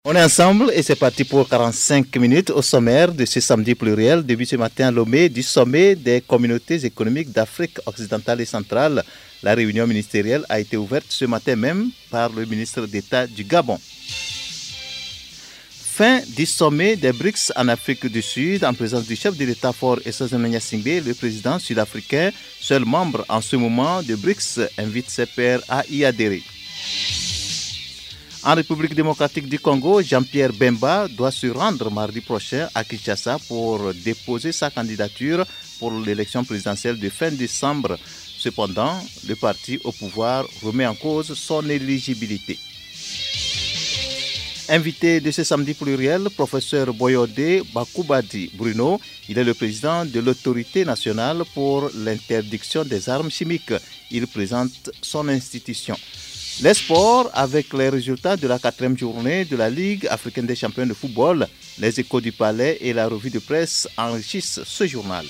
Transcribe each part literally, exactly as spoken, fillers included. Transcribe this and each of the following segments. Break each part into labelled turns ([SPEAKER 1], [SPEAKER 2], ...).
[SPEAKER 1] On est ensemble et c'est parti pour quarante-cinq minutes au sommaire de ce samedi pluriel. Début ce matin à Lomé du sommet des communautés économiques d'Afrique occidentale et centrale. La réunion ministérielle a été ouverte ce matin même par le ministre d'État du Gabon. Fin du sommet des B R I C S en Afrique du Sud en présence du chef de l'État fort Essazzana Gnassingbé, le président sud-africain, seul membre en ce moment de B R I C S, invite ses pairs à y adhérer. En République démocratique du Congo, Jean-Pierre Bemba doit se rendre mardi prochain à Kinshasa pour déposer sa candidature pour l'élection présidentielle de fin décembre. Cependant, le parti au pouvoir remet en cause son éligibilité. Invité de ce samedi pluriel, professeur Boyode Bakoubadi Bruno, il est le président de l'autorité nationale pour l'interdiction des armes chimiques. Il présente son institution. Les sports avec les résultats de la quatrième journée de la Ligue africaine des champions de football. Les échos du palais et la revue de presse enrichissent ce journal.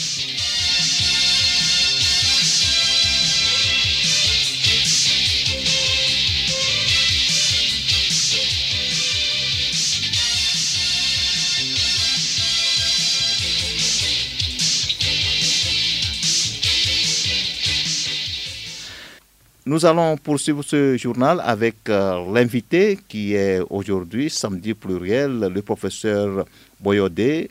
[SPEAKER 1] Nous allons poursuivre ce journal avec euh, l'invité qui est aujourd'hui, samedi pluriel, le professeur Boyode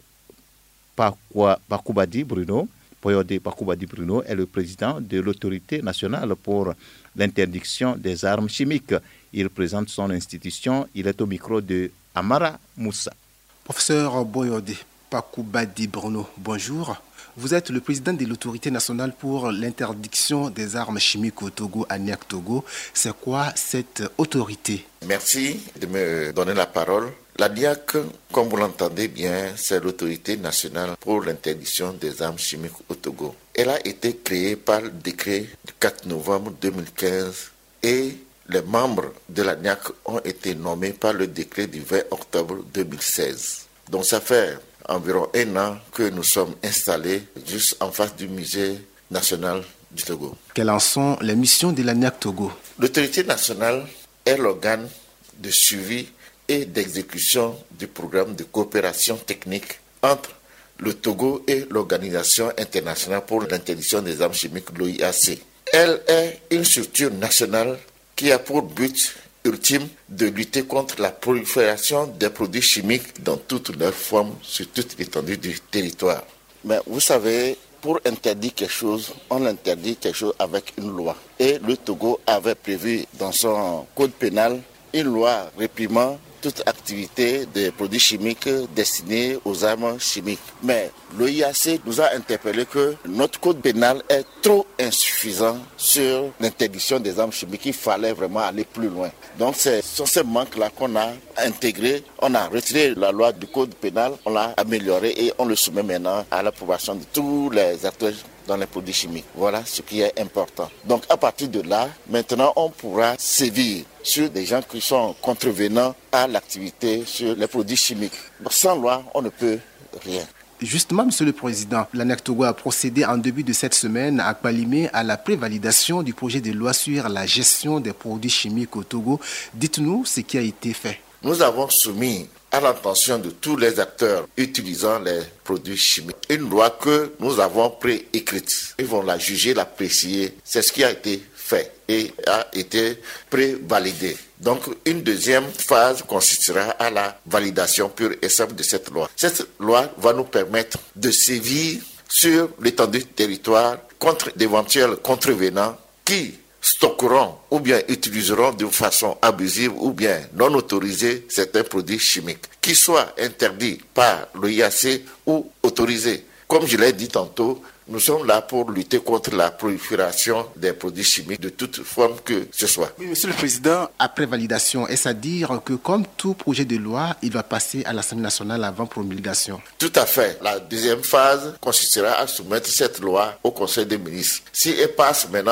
[SPEAKER 1] Bakoubadi Bruno. Boyode Bakoubadi Bruno est le président de l'autorité nationale pour l'interdiction des armes chimiques. Il présente son institution. Il est au micro de Amara Moussa.
[SPEAKER 2] Professeur Boyode Bakoubadi Bruno, bonjour. Vous êtes le président de l'autorité nationale pour l'interdiction des armes chimiques au Togo, à Niak-Togo. C'est quoi cette autorité?
[SPEAKER 3] Merci de me donner la parole. La N I A C, comme vous l'entendez bien, c'est l'autorité nationale pour l'interdiction des armes chimiques au Togo. Elle a été créée par le décret du quatre novembre deux mille quinze et les membres de la N I A C ont été nommés par le décret du vingt octobre deux mille seize. Donc ça fait environ un an que nous sommes installés juste en face du musée national du Togo.
[SPEAKER 2] Quelles en sont les missions de la N I A C Togo?
[SPEAKER 3] L'autorité nationale est l'organe de suivi et d'exécution du programme de coopération technique entre le Togo et l'Organisation internationale pour l'interdiction des armes chimiques, l'O I A C. Elle est une structure nationale qui a pour but ultime de lutter contre la prolifération des produits chimiques dans toutes leurs formes sur toute l'étendue du territoire. Mais vous savez, pour interdire quelque chose, on interdit quelque chose avec une loi. Et le Togo avait prévu dans son code pénal une loi réprimant toute activité des produits chimiques destinés aux armes chimiques. Mais l'O I A C nous a interpellé que notre code pénal est trop insuffisant sur l'interdiction des armes chimiques. Il fallait vraiment aller plus loin. Donc c'est sur ce manque-là qu'on a intégré, on a retiré la loi du code pénal, on l'a amélioré et on le soumet maintenant à l'approbation de tous les acteurs dans les produits chimiques. Voilà ce qui est important. Donc à partir de là, maintenant on pourra sévir sur des gens qui sont contrevenants à l'activité sur les produits chimiques. Donc, sans loi, on ne peut rien.
[SPEAKER 2] Justement, Monsieur le Président, la N I A C Togo a procédé en début de cette semaine à Kpalimé à la prévalidation du projet de loi sur la gestion des produits chimiques au Togo. Dites-nous ce qui a été fait.
[SPEAKER 3] Nous avons soumis à l'attention de tous les acteurs utilisant les produits chimiques une loi que nous avons préécrite. Ils vont la juger, l'apprécier. C'est ce qui a été fait et a été prévalidé. Donc une deuxième phase consistera à la validation pure et simple de cette loi. Cette loi va nous permettre de sévir sur l'étendue du territoire contre d'éventuels contrevenants qui stockeront ou bien utiliseront de façon abusive ou bien non autorisée certains produits chimiques, qui soient interdits par l'O I A C ou autorisés. Comme je l'ai dit tantôt, nous sommes là pour lutter contre la prolifération des produits chimiques de toute forme que ce soit.
[SPEAKER 2] Oui, Monsieur le Président, après validation, est-ce à dire que comme tout projet de loi, il va passer à l'Assemblée nationale avant promulgation?
[SPEAKER 3] Tout à fait. La deuxième phase consistera à soumettre cette loi au Conseil des ministres. Si elle passe maintenant,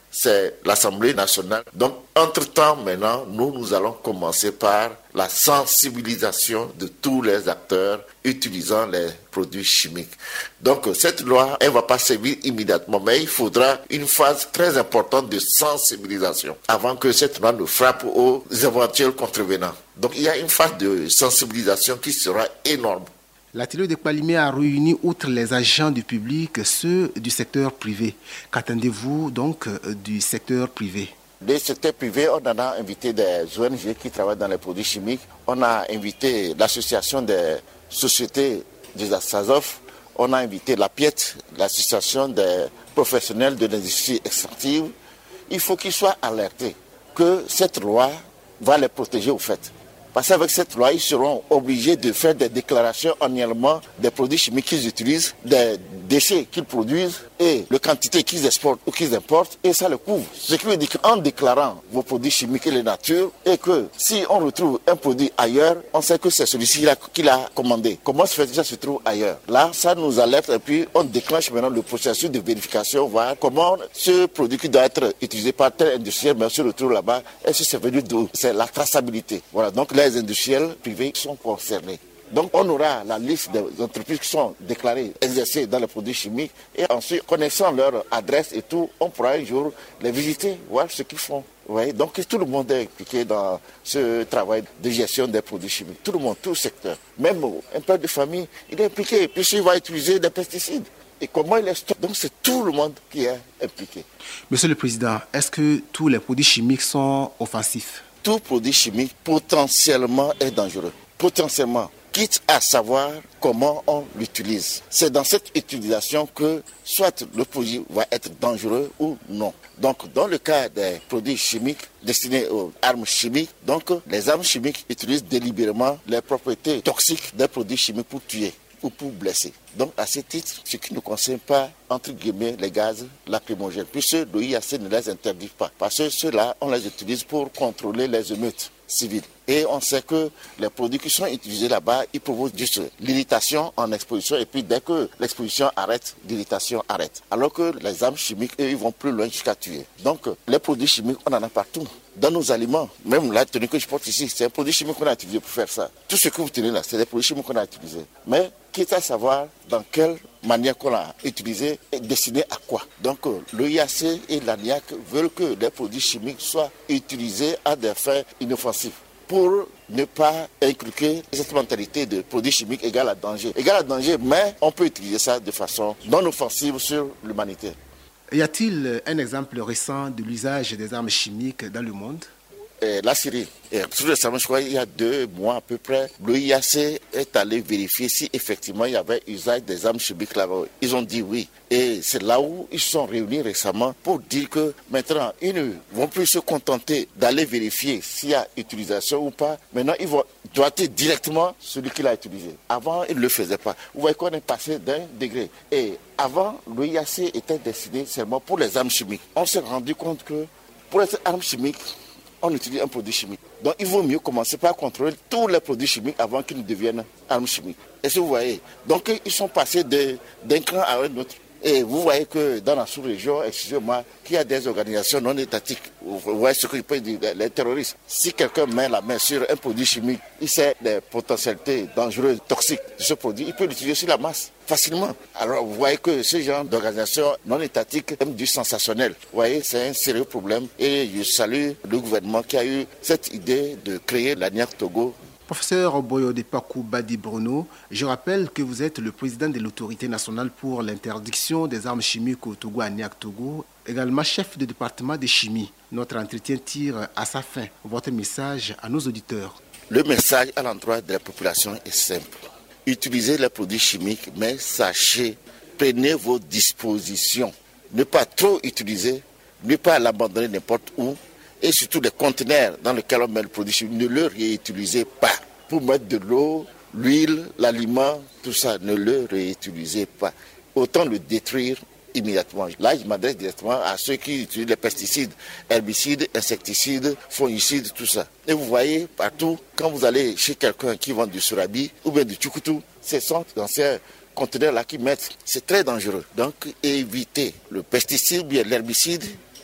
[SPEAKER 3] c'est l'Assemblée nationale. Donc, entre-temps, maintenant, nous, nous allons commencer par la sensibilisation de tous les acteurs utilisant les produits chimiques. Donc, cette loi, elle ne va pas servir immédiatement, mais il faudra une phase très importante de sensibilisation avant que cette loi ne frappe aux éventuels contrevenants. Donc, il y a une phase de sensibilisation qui sera énorme.
[SPEAKER 2] L'atelier de Kwalimé a réuni, outre les agents du public, ceux du secteur privé. Qu'attendez-vous donc du secteur privé?
[SPEAKER 3] Des secteurs privés, on en a invité des O N G qui travaillent dans les produits chimiques. On a invité l'association des sociétés des Assazov. On a invité la P I E T, l'association des professionnels de l'industrie extractive. Il faut qu'ils soient alertés que cette loi va les protéger au fait. Parce qu'avec cette loi, ils seront obligés de faire des déclarations annuellement des produits chimiques qu'ils utilisent, des déchets qu'ils produisent et la quantité qu'ils exportent ou qu'ils importent, et ça le couvre. Ce qui veut dire qu'en déclarant vos produits chimiques et les natures, et que si on retrouve un produit ailleurs, on sait que c'est celui-ci qui l'a commandé. Comment se fait que ça se trouve ailleurs? Là, ça nous alerte et puis on déclenche maintenant le processus de vérification, voir comment ce produit qui doit être utilisé par tel industriel, mais se retrouve là-bas, est-ce que c'est venu d'où? C'est la traçabilité. Voilà, donc les industriels privés sont concernés. Donc on aura la liste des entreprises qui sont déclarées exercées dans les produits chimiques et ensuite, connaissant leur adresse et tout, on pourra un jour les visiter, voir ce qu'ils font. Ouais, donc tout le monde est impliqué dans ce travail de gestion des produits chimiques. Tout le monde, tout le secteur. Même un père de famille, il est impliqué puisqu'il va utiliser des pesticides. Et comment il les stocke. Donc c'est tout le monde qui est impliqué.
[SPEAKER 2] Monsieur le Président, est-ce que tous les produits chimiques sont offensifs?
[SPEAKER 3] Tout produit chimique potentiellement est dangereux. Potentiellement. Quitte à savoir comment on l'utilise. C'est dans cette utilisation que soit le produit va être dangereux ou non. Donc, dans le cas des produits chimiques destinés aux armes chimiques, donc les armes chimiques utilisent délibérément les propriétés toxiques des produits chimiques pour tuer ou pour blesser. Donc, à ce titre, ce qui ne concerne pas, entre guillemets, les gaz lacrymogènes, puisque le I A C ne les interdit pas. Parce que ceux-là, on les utilise pour contrôler les émeutes civiles. Et on sait que les produits qui sont utilisés là-bas, ils provoquent juste l'irritation en exposition. Et puis, dès que l'exposition arrête, l'irritation arrête. Alors que les armes chimiques, eux, ils vont plus loin jusqu'à tuer. Donc, les produits chimiques, on en a partout. Dans nos aliments, même la tenue que je porte ici, c'est un produit chimique qu'on a utilisé pour faire ça. Tout ce que vous tenez là, c'est des produits chimiques qu'on a utilisés. Mais, quitte à savoir dans quelle manière qu'on a utilisé est destiné à quoi. Donc, le I A C et l'A N I A C veulent que les produits chimiques soient utilisés à des fins inoffensives, pour ne pas inculquer cette mentalité de produits chimiques égale à danger. Égale à danger, mais on peut utiliser ça de façon non offensive sur l'humanité.
[SPEAKER 2] Y a-t-il un exemple récent de l'usage des armes chimiques dans le monde?
[SPEAKER 3] Et la Syrie. Et tout récemment, je crois il y a deux mois à peu près, le I A C est allé vérifier si effectivement il y avait usage des armes chimiques là-bas. Ils ont dit oui. Et c'est là où ils se sont réunis récemment pour dire que maintenant, ils ne vont plus se contenter d'aller vérifier s'il y a utilisation ou pas. Maintenant, ils vont doiter directement celui qui l'a utilisé. Avant, ils ne le faisaient pas. Vous voyez qu'on est passé d'un degré. Et avant, le I A C était destiné seulement pour les armes chimiques. On s'est rendu compte que pour les armes chimiques, on utilise un produit chimique. Donc il vaut mieux commencer par contrôler tous les produits chimiques avant qu'ils ne deviennent armes chimiques. Est-ce que vous voyez? Donc ils sont passés d'un cran à un autre. Et vous voyez que dans la sous-région, excusez-moi, qu'il y a des organisations non étatiques. Vous voyez ce que je peux dire, les terroristes. Si quelqu'un met la main sur un produit chimique, il sait les potentialités dangereuses, toxiques de ce produit, il peut l'utiliser sur la masse facilement. Alors vous voyez que ce genre d'organisation non étatique aime du sensationnel. Vous voyez, c'est un sérieux problème. Et je salue le gouvernement qui a eu cette idée de créer l'A N I A C Togo.
[SPEAKER 2] Professeur Boyodé Pakou-Badi Bruno, je rappelle que vous êtes le président de l'autorité nationale pour l'interdiction des armes chimiques au Togo, A N I A C Togo, également chef de département de chimie. Notre entretien tire à sa fin votre message à nos auditeurs.
[SPEAKER 3] Le message à l'endroit de la population est simple. Utilisez les produits chimiques, mais sachez, prenez vos dispositions. Ne pas trop utiliser, ne pas l'abandonner n'importe où. Et surtout les conteneurs dans lesquels on met le produit chimique, ne le réutilisez pas. Pour mettre de l'eau, l'huile, l'aliment, tout ça, ne le réutilisez pas. Autant le détruire immédiatement. Là, je m'adresse directement à ceux qui utilisent les pesticides, herbicides, insecticides, fongicides, tout ça. Et vous voyez partout, quand vous allez chez quelqu'un qui vend du surabi ou bien du tchoukoutou, ce sont dans ces conteneurs-là qui mettent. C'est très dangereux. Donc, évitez le pesticide ou bien l'herbicide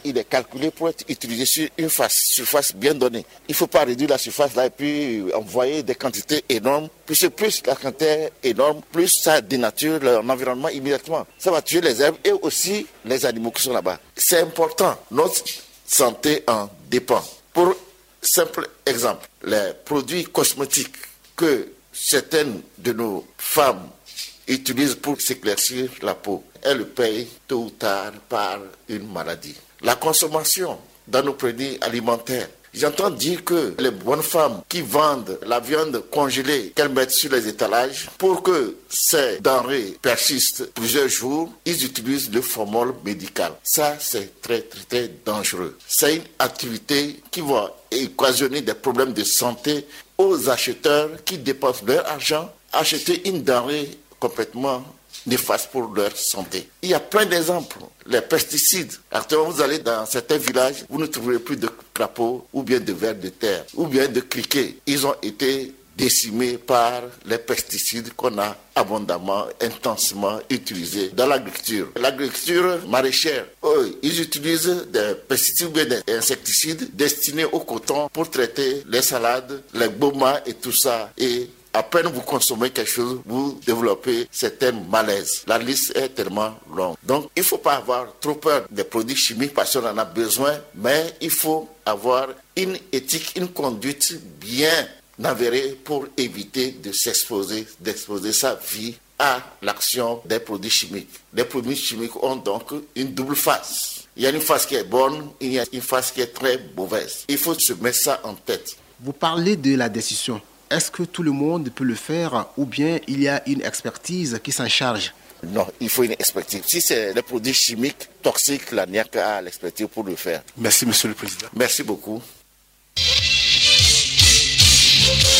[SPEAKER 3] il est calculé pour être utilisé sur une face, surface bien donnée. Il ne faut pas réduire la surface là et puis envoyer des quantités énormes. Plus, plus la quantité est énorme, plus ça dénature l'environnement immédiatement. Ça va tuer les herbes et aussi les animaux qui sont là-bas. C'est important. Notre santé en dépend. Pour simple exemple, les produits cosmétiques que certaines de nos femmes utilisent pour s'éclaircir la peau, elles le payent tôt ou tard par une maladie. La consommation dans nos produits alimentaires. J'entends dire que les bonnes femmes qui vendent la viande congelée qu'elles mettent sur les étalages, pour que ces denrées persistent plusieurs jours, ils utilisent le formol médical. Ça, c'est très, très, très dangereux. C'est une activité qui va occasionner des problèmes de santé aux acheteurs qui dépensent leur argent à acheter une denrée complètement néfaste pour leur santé. Il y a plein d'exemples. Les pesticides. Actuellement, vous allez dans certains villages, vous ne trouverez plus de crapauds ou bien de vers de terre ou bien de criquets. Ils ont été décimés par les pesticides qu'on a abondamment, intensément utilisés dans l'agriculture. L'agriculture maraîchère, eux, ils utilisent des pesticides ou bien des insecticides destinés au coton pour traiter les salades, les bomas et tout ça. Et à peine vous consommez quelque chose, vous développez certains malaises. La liste est tellement longue. Donc, il ne faut pas avoir trop peur des produits chimiques parce qu'on en a besoin, mais il faut avoir une éthique, une conduite bien avérée pour éviter de s'exposer, d'exposer sa vie à l'action des produits chimiques. Les produits chimiques ont donc une double face. Il y a une face qui est bonne, il y a une face qui est très mauvaise. Il faut se mettre ça en tête.
[SPEAKER 2] Vous parlez de la décision. Est-ce que tout le monde peut le faire ou bien il y a une expertise qui s'en charge?
[SPEAKER 3] Non, il faut une expertise. Si c'est des produits chimiques toxiques, la N I A C a l'expertise pour le faire.
[SPEAKER 2] Merci, Monsieur le Président.
[SPEAKER 3] Merci beaucoup.